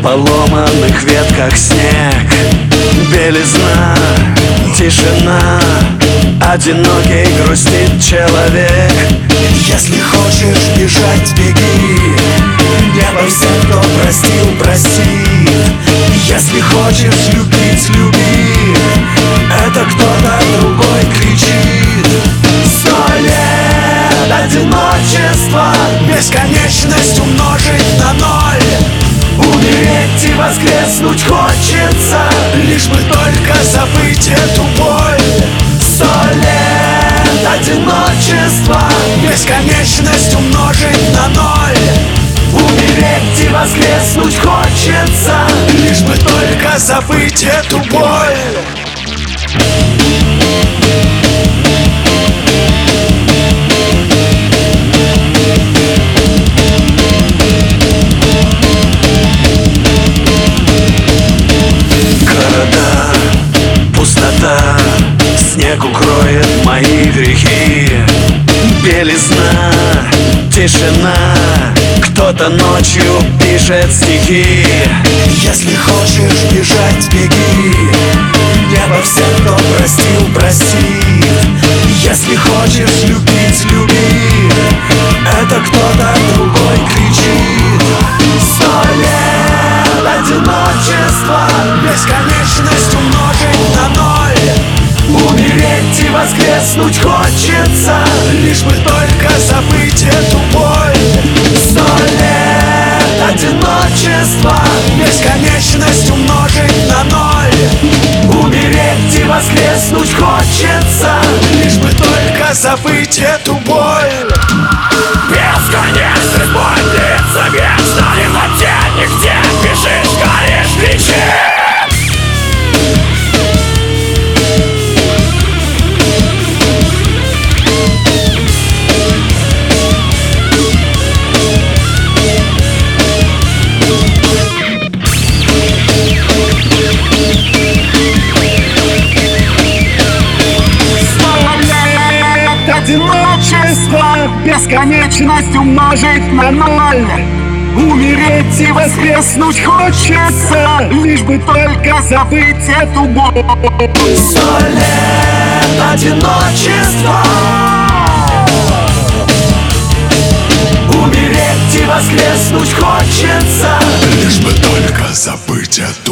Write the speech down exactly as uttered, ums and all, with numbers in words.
поломанных ветках снег, белизна, тишина, одинокий грустит человек. Если хочешь бежать, беги, небо всех, кто простил, простит. Если хочешь любить, люби, это кто-то другой кричит. Сто лет одиночества, бесконечность умножить на ноль. Умереть и воскреснуть хочется, лишь бы только забыть эту боль. Сто лет одиночества, бесконечность умножить на ноль. Умереть и воскреснуть хочется, лишь бы только забыть эту боль. Города, пустота, снег укроет мои грехи. Белизна, тишина, кто-то ночью пишет стихи. Если хочешь бежать, беги, небо всех, кто простил, простит. Если хочешь любить, люби, это кто-то другой кричит. Сто лет одиночества, бесконечность умножить на ноль. Умереть и воскреснуть хочется, лишь бы только забыть эту боль. Сто лет одиночества, бесконечность умножить на ноль. Умереть и воскреснуть хочется, лишь бы только забыть эту боль. Бесконечность боль длится вечно, в темноте нигде бежишь, горишь, кричишь. Одиночество, бесконечность умножить на ноль. Умереть и воскреснуть хочется, лишь бы только забыть эту боль. Сто лет одиночества, умереть и воскреснуть хочется, лишь бы только забыть эту